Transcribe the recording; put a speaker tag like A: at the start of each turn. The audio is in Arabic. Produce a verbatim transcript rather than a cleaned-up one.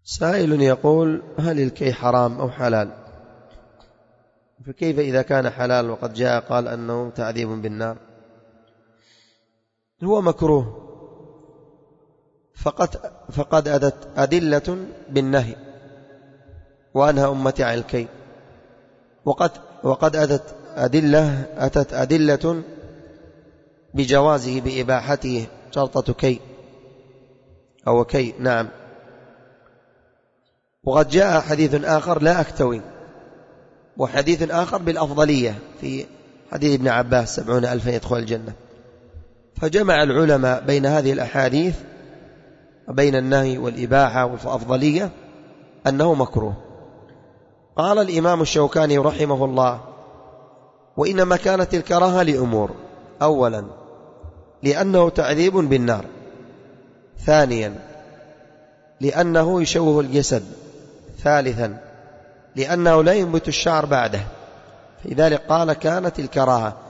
A: سائل يقول: هل الكي حرام أو حلال؟ فكيف إذا كان حلال وقد جاء قال أنه تعذيب بالنار؟ هو مكروه، فقد, فقد أتت أدلة بالنهي وأنهى أمتي عن الكي، وقد, وقد أتت أدلة, أتت أدلة بجوازه بإباحته شرطة كي أو كي. نعم. وقد جاء حديث آخر لا أكتوي، وحديث آخر بالأفضلية في حديث ابن عباس سبعون ألفا يدخل الجنة. فجمع العلماء بين هذه الأحاديث وبين النهي والإباحة والأفضلية أنه مكروه. قال الإمام الشوكاني رحمه الله: وإنما كانت الكراهة لأمور: أولا لأنه تعذيب بالنار، ثانيا لأنه يشوه الجسد، ثالثا لأنه لا ينبت الشعر بعده، فلذلك قال كانت الكراهة.